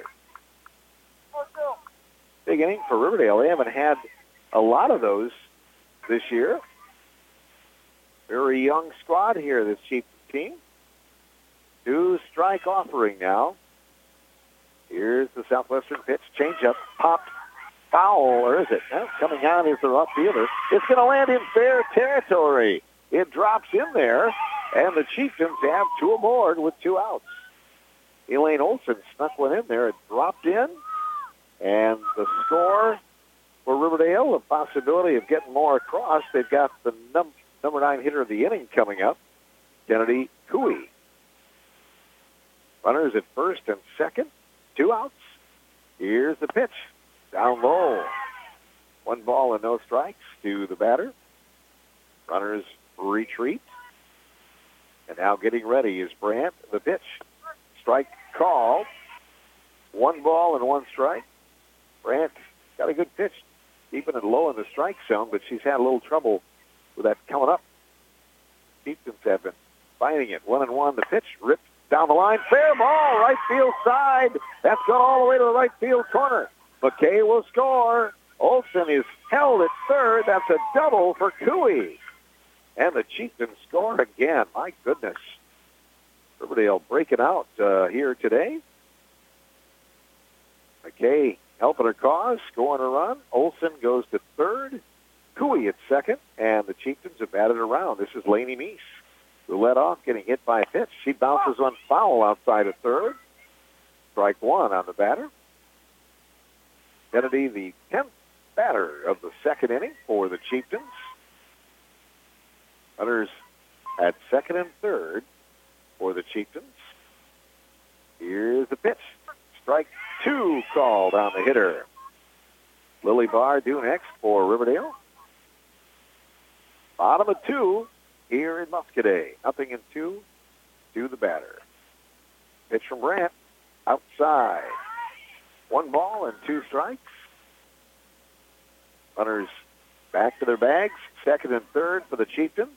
Big inning for Riverdale. They haven't had a lot of those this year. Very young squad here, this Chiefs team. Two strike offering now. Here's the Southwestern pitch. Changeup. Popped. Foul, or is it? Well, coming on is the left fielder. It's going to land in fair territory. It drops in there, and the Chieftains have two aboard with two outs. Elaine Olson snuck one in there. It dropped in. And the score for Riverdale, the possibility of getting more across. They've got the num- number nine hitter of the inning coming up, Kennedy Cooey. Runners at first and second, two outs. Here's the pitch, down low. One ball and no strikes to the batter. Runners retreat. And now getting ready is Brandt. The pitch, strike called. One ball and one strike. Brandt got a good pitch, keeping it low in the strike zone, but she's had a little trouble with that coming up. Chieftains have been finding it. One and one. The pitch ripped down the line. Fair ball, right field side. That's gone all the way to the right field corner. McKay will score. Olson is held at third. That's a double for Cooey. And the Chieftains score again. My goodness. Riverdale breaking out uh, here today. McKay helping her cause, scoring a run. Olson goes to third. Cooey at second. And the Chieftains have batted around. This is Laney Meese, who led off, getting hit by a pitch. She bounces one foul outside of third. Strike one on the batter. Kennedy, the tenth batter of the second inning for the Chieftains. Runners at second and third for the Chieftains. Here's the pitch. Strike two called on the hitter. Lily Barr due next for Riverdale. Bottom of two here in Muscadet. Nothing in two to the batter. Pitch from Brandt. Outside. One ball and two strikes. Runners back to their bags. Second and third for the Chieftains.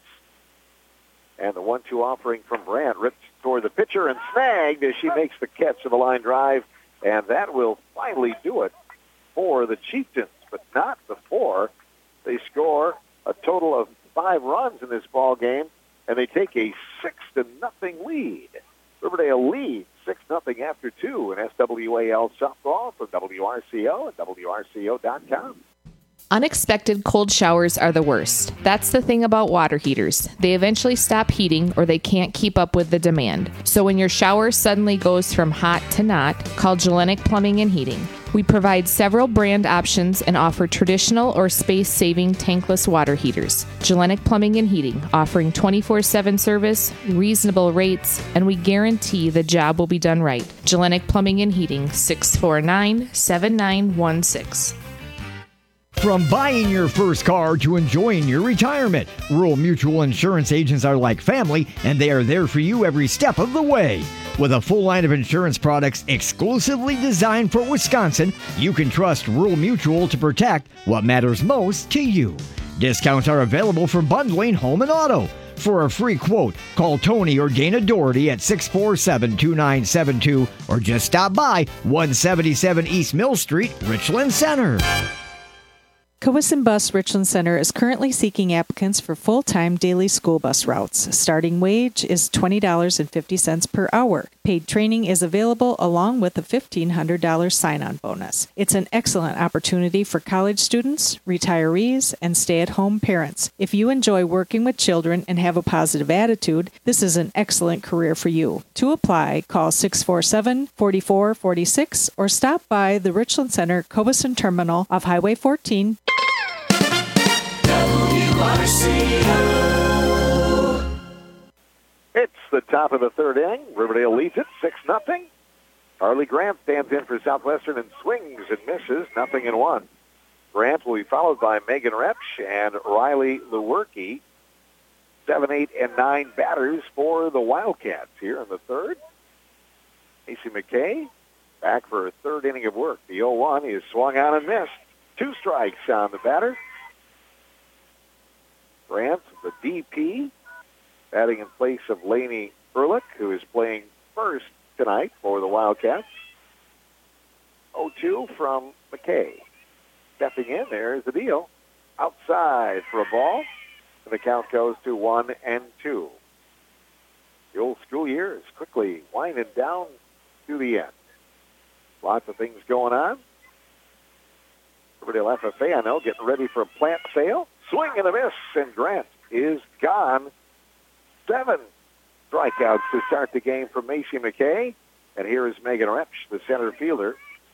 And the one two offering from Brandt ripped toward the pitcher and snagged as she makes the catch of the line drive. And that will finally do it for the Chieftains, but not before they score a total of five runs in this ball game, and they take a six to nothing lead. Riverdale leads six nothing after two in S W A L softball from W R C O and W R C O dot com. Unexpected cold showers are the worst. That's the thing about water heaters. They eventually stop heating or they can't keep up with the demand. So when your shower suddenly goes from hot to not, call Gellenic Plumbing and Heating. We provide several brand options and offer traditional or space-saving tankless water heaters. Gellenic Plumbing and Heating, offering twenty-four seven service, reasonable rates, and we guarantee the job will be done right. Gellenic Plumbing and Heating, six four nine, seven nine one six. From buying your first car to enjoying your retirement, Rural Mutual Insurance agents are like family, and they are there for you every step of the way. With a full line of insurance products exclusively designed for Wisconsin, you can trust Rural Mutual to protect what matters most to you. Discounts are available for bundling home and auto. For a free quote, call Tony or Dana Doherty at six four seven, two nine seven two or just stop by one seventy-seven East Mill Street, Richland Center. Cowesson Bus Richland Center is currently seeking applicants for full-time daily school bus routes. Starting wage is twenty dollars and fifty cents per hour. Paid training is available along with a fifteen hundred dollars sign-on bonus. It's an excellent opportunity for college students, retirees, and stay-at-home parents. If you enjoy working with children and have a positive attitude, this is an excellent career for you. To apply, call six four seven, four four four six or stop by the Richland Center Cowesson Terminal off Highway fourteen. W R C O. It's the top of the third inning. Riverdale leads it six nothing. Harley Grant stands in for Southwestern and swings and misses, nothing in one. Grant will be followed by Megan Repsch and Riley Lewerke. Seven, eight, and nine batters for the Wildcats here in the third. Macy McKay back for a third inning of work. The oh one is swung on and missed. Two strikes on the batter. Grant, the D P, batting in place of Lainey Ehrlich, who is playing first tonight for the Wildcats. oh two from McKay. Stepping in, there's the deal. Outside for a ball. And the count goes to one and two. The old school year is quickly winding down to the end. Lots of things going on. Riverdale F F A, I know, getting ready for a plant sale. Swing and a miss, and Grant is gone. Seven strikeouts to start the game from Macy McKay. And here is Megan Repsch, the center fielder.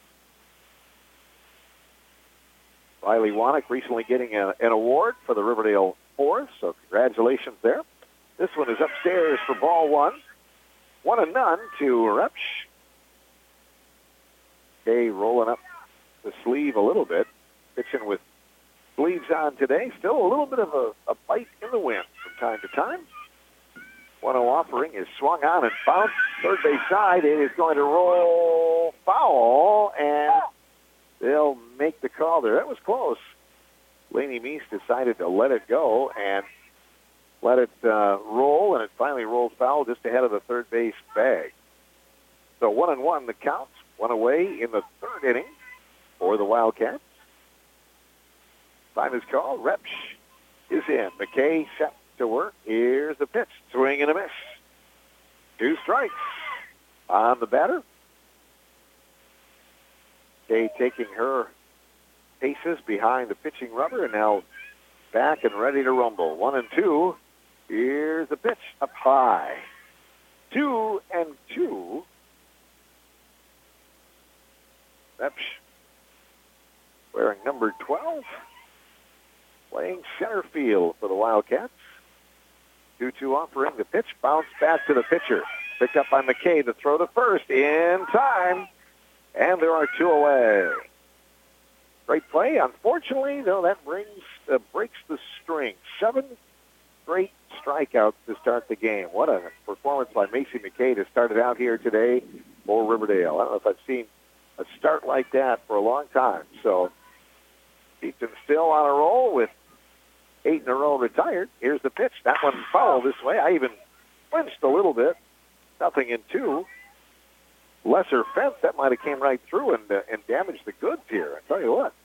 Riley Wanick recently getting a, an award for the Riverdale Force, so congratulations there. This one is upstairs for ball one. One and none to Repsch. McKay rolling up the sleeve a little bit, pitching with sleeves on today. Still a little bit of a, a bite in the wind from time to time. one oh offering is swung on and bounced third base side. It is going to roll foul, and they'll make the call there. That was close. Lainey Meese decided to let it go and let it uh, roll, and it finally rolled foul just ahead of the third base bag. So one and one the count. One away in the third inning for the Wildcats. Time is called. Repsch is in. McKay set to work. Here's the pitch. Swing and a miss. Two strikes on the batter. McKay taking her paces behind the pitching rubber and now back and ready to rumble. One and two. Here's the pitch up high. Two and two. Repsch wearing number twelve. Playing center field for the Wildcats. two two offering. The pitch bounced back to the pitcher. Picked up by McKay. The throw to first in time. And there are two away. Great play. Unfortunately, though, that brings uh, breaks the string. Seven straight strikeouts to start the game. What a performance by Macy McKay to start it out here today for Riverdale. I don't know if I've seen a start like that for a long time. So Easton still on a roll with eight in a row retired. Here's the pitch. That one fouled this way. I even flinched a little bit. Nothing in two. Lesser fence, that might have came right through and, uh, and damaged the goods here. I tell you what.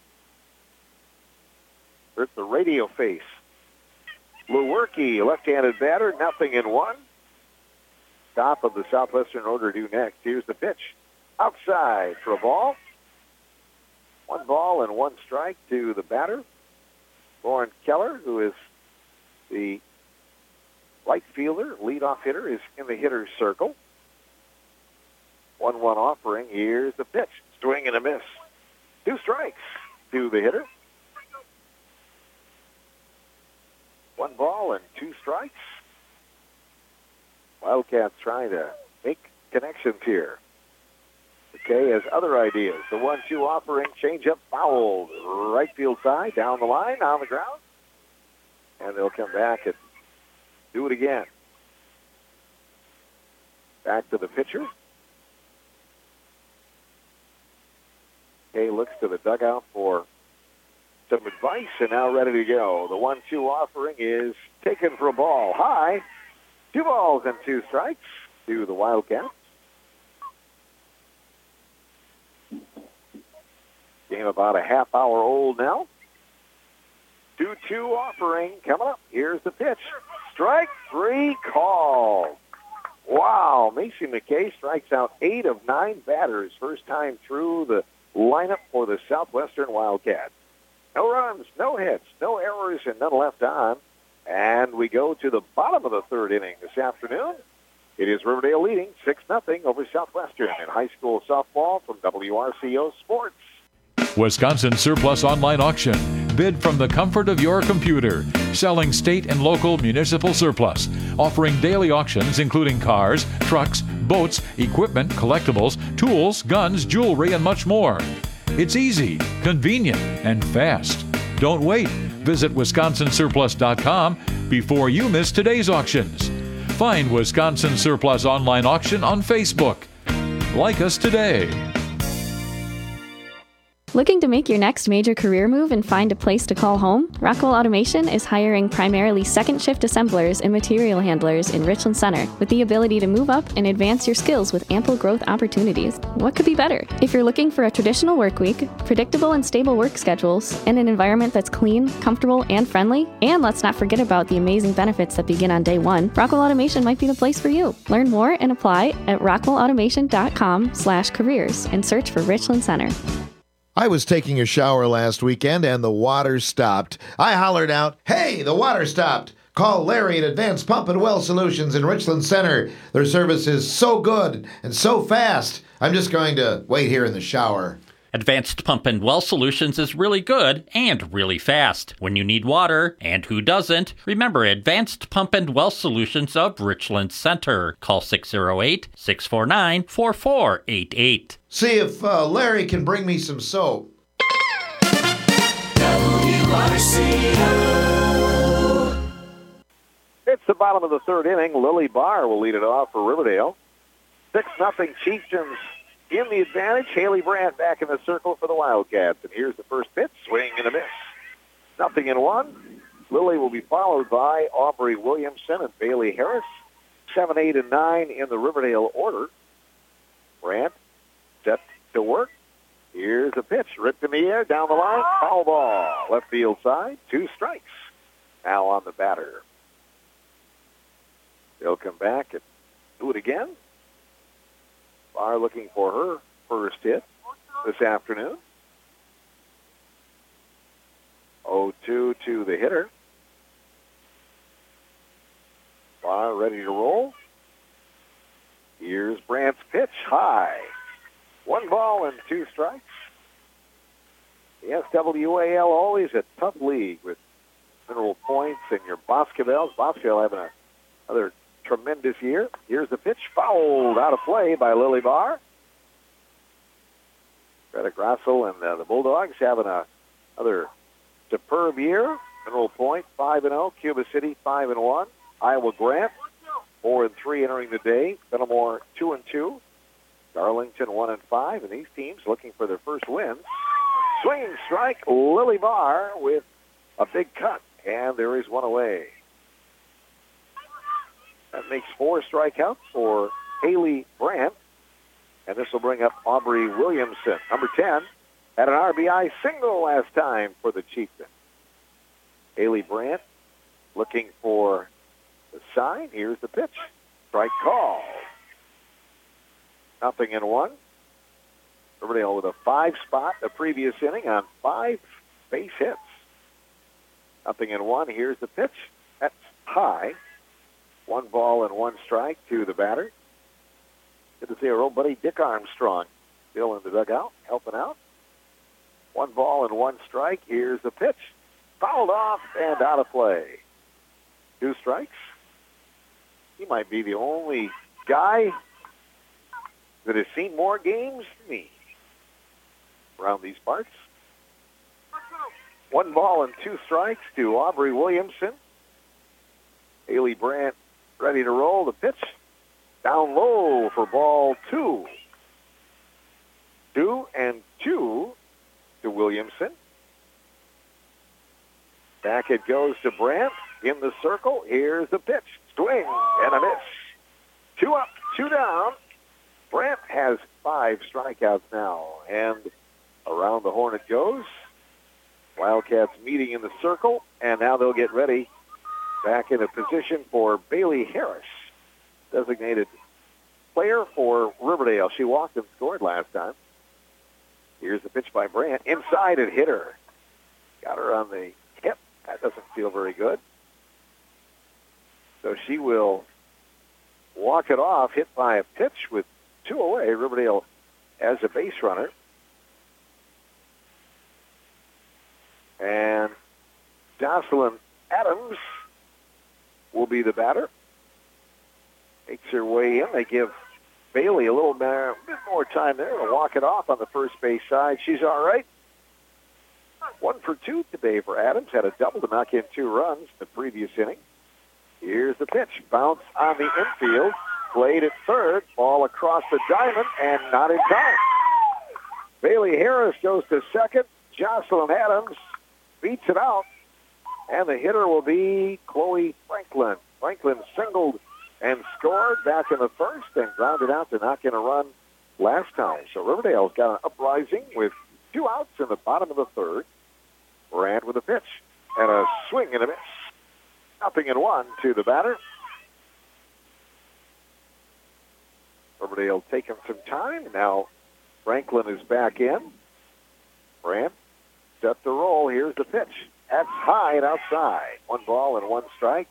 There's the radio face. Lewerke, left-handed batter, nothing in one. Top of the Southwestern order due next. Here's the pitch. Outside for a ball. One ball and one strike to the batter. Lauren Keller, who is the right fielder, leadoff hitter, is in the hitter's circle. one one offering. Here's the pitch. Swing and a miss. Two strikes to the hitter. One ball and two strikes. Wildcats trying to make connections here. McKay has other ideas. The one two offering, changeup fouled. Right field side, down the line, on the ground. And they'll come back and do it again. Back to the pitcher. McKay looks to the dugout for some advice and now ready to go. The one two offering is taken for a ball high. Two balls and two strikes to the Wildcats. Game about a half hour old now. two two offering coming up. Here's the pitch. Strike three called. Wow, Macy McKay strikes out eight of nine batters. First time through the lineup for the Southwestern Wildcats. No runs, no hits, no errors, and none left on. And we go to the bottom of the third inning this afternoon. It is Riverdale leading six nothing over Southwestern in high school softball from W R C O Sports. Wisconsin Surplus Online Auction. Bid from the comfort of your computer. Selling state and local municipal surplus. Offering daily auctions including cars, trucks, boats, equipment, collectibles, tools, guns, jewelry, and much more. It's easy, convenient, and fast. Don't wait. Visit wisconsin surplus dot com before you miss today's auctions. Find Wisconsin Surplus Online Auction on Facebook. Like us today. Looking to make your next major career move and find a place to call home? Rockwell Automation is hiring primarily second shift assemblers and material handlers in Richland Center with the ability to move up and advance your skills with ample growth opportunities. What could be better? If you're looking for a traditional work week, predictable and stable work schedules, and an environment that's clean, comfortable, and friendly, and let's not forget about the amazing benefits that begin on day one, Rockwell Automation might be the place for you. Learn more and apply at rockwell automation dot com slash careers and search for Richland Center. I was taking a shower last weekend and the water stopped. I hollered out, "Hey, the water stopped!" Call Larry at Advanced Pump and Well Solutions in Richland Center. Their service is so good and so fast. I'm just going to wait here in the shower. Advanced Pump and Well Solutions is really good and really fast. When you need water, and who doesn't, remember Advanced Pump and Well Solutions of Richland Center. Call six oh eight, six four nine, four four eight eight. See if uh, Larry can bring me some soap. W R C O. It's the bottom of the third inning. Lily Barr will lead it off for Riverdale. six nothing Chieftains in the advantage. Haley Brandt back in the circle for the Wildcats. And here's the first pitch. Swing and a miss. Nothing in one. Lily will be followed by Aubrey Williamson and Bailey Harris. Seven, eight, and nine in the Riverdale order. Brandt set to work. Here's a pitch. Ripped in the air. Down the line. Foul ball. Left field side. Two strikes. Now on the batter. They'll come back and do it again. Barr looking for her first hit this afternoon. oh two to the hitter. Barr ready to roll. Here's Brandt's pitch. High. One ball and two strikes. The S W A L always a tough league with Mineral Points and your Boscovels. Boscoville having a, another tremendous year. Here's the pitch. Fouled out of play by Lily Barr. Greta Grassel and uh, the Bulldogs having a, another superb year. Mineral Point, five and oh. Cuba City, five and one. Iowa Grant, four and three entering the day. Fenimore, two and two. Darlington, one and five. And these teams looking for their first win. Swinging strike, Lily Barr with a big cut. And there is one away. That makes four strikeouts for Haley Brandt. And this will bring up Aubrey Williamson. Number ten had an R B I single last time for the Chieftain. Haley Brandt looking for the sign. Here's the pitch. Strike call. Nothing in one. Riverdale with a five spot the previous inning on five base hits. Nothing in one. Here's the pitch. That's high. One ball and one strike to the batter. Good to see our old buddy Dick Armstrong still in the dugout, helping out. One ball and one strike. Here's the pitch. Fouled off and out of play. Two strikes. He might be the only guy that has seen more games than me around these parts. One ball and two strikes to Aubrey Williamson. Haley Brandt ready to roll. The pitch down low for ball two. Two and two to Williamson. Back it goes to Brandt in the circle. Here's the pitch. Swing and a miss. Two up, two down. Brandt has five strikeouts now. And around the horn it goes. Wildcats meeting in the circle. And now they'll get ready. Back in a position for Bailey Harris, designated player for Riverdale. She walked and scored last time. Here's the pitch by Brandt. Inside it hit her. Got her on the hip. That doesn't feel very good. So she will walk it off, hit by a pitch with two away. Riverdale as a base runner. And Jocelyn Adams will be the batter. Makes her way in. They give Bailey a little more, bit more time there to walk it off on the first base side. She's all right. One for two today for Adams. Had a double to knock in two runs the previous inning. Here's the pitch. Bounce on the infield. Played at third. Ball across the diamond and not in time. Bailey Harris goes to second. Jocelyn Adams beats it out. And the hitter will be Chloe Franklin. Franklin singled and scored back in the first and grounded out to knock in a run last time. So Riverdale's got an uprising with two outs in the bottom of the third. Brandt with a pitch and a swing and a miss. Nothing in one to the batter. Riverdale taking some time. Now Franklin is back in. Brandt set the roll. Here's the pitch. That's high and outside. One ball and one strike.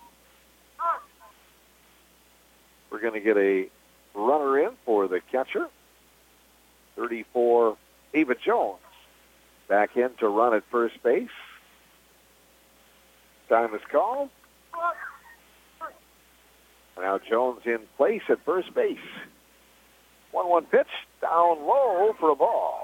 We're going to get a runner in for the catcher. thirty-four, Ava Jones. Back in to run at first base. Time is called. Now Jones in place at first base. one one pitch. Down low for a ball.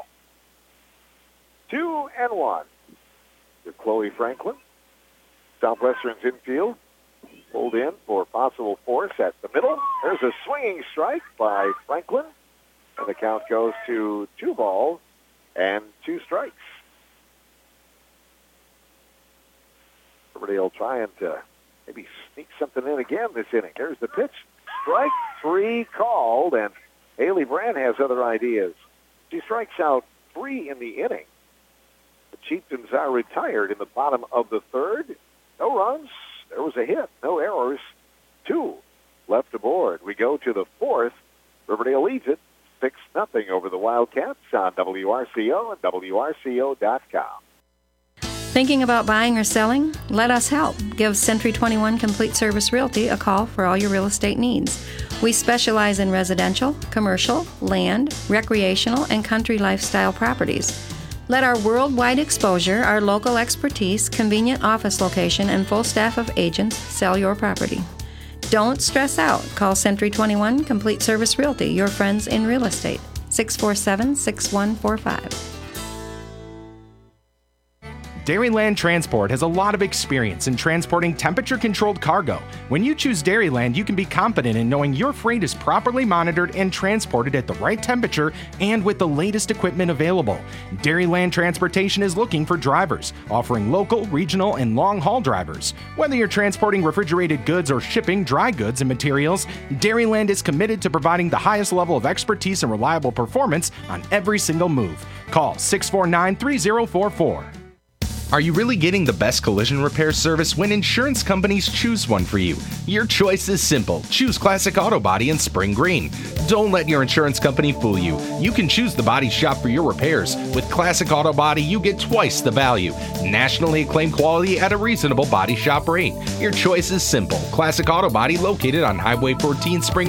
Two and one. To Chloe Franklin. Southwestern's infield. Pulled in for possible force at the middle. There's a swinging strike by Franklin. And the count goes to two balls and two strikes. Riverdale trying to maybe sneak something in again this inning. There's the pitch. Strike three called, and Haley Brandt has other ideas. She strikes out three in the inning. The Chieftains are retired in the bottom of the third. No runs. There was a hit. No errors. Two left aboard. We go to the fourth. Riverdale leads it six nothing over the Wildcats on W R C O and W R C O dot com. Thinking about buying or selling? Let us help. Give Century twenty-one Complete Service Realty a call for all your real estate needs. We specialize in residential, commercial, land, recreational, and country lifestyle properties. Let our worldwide exposure, our local expertise, convenient office location, and full staff of agents sell your property. Don't stress out. Call Century twenty-one Complete Service Realty, your friends in real estate. six four seven, six one four five. Dairyland Transport has a lot of experience in transporting temperature-controlled cargo. When you choose Dairyland, you can be confident in knowing your freight is properly monitored and transported at the right temperature and with the latest equipment available. Dairyland Transportation is looking for drivers, offering local, regional, and long-haul drivers. Whether you're transporting refrigerated goods or shipping dry goods and materials, Dairyland is committed to providing the highest level of expertise and reliable performance on every single move. Call six four nine, three zero four four. Are you really getting the best collision repair service when insurance companies choose one for you? Your choice is simple. Choose Classic Auto Body in Spring Green. Don't let your insurance company fool you. You can choose the body shop for your repairs. With Classic Auto Body, you get twice the value. Nationally acclaimed quality at a reasonable body shop rate. Your choice is simple. Classic Auto Body located on Highway fourteen Spring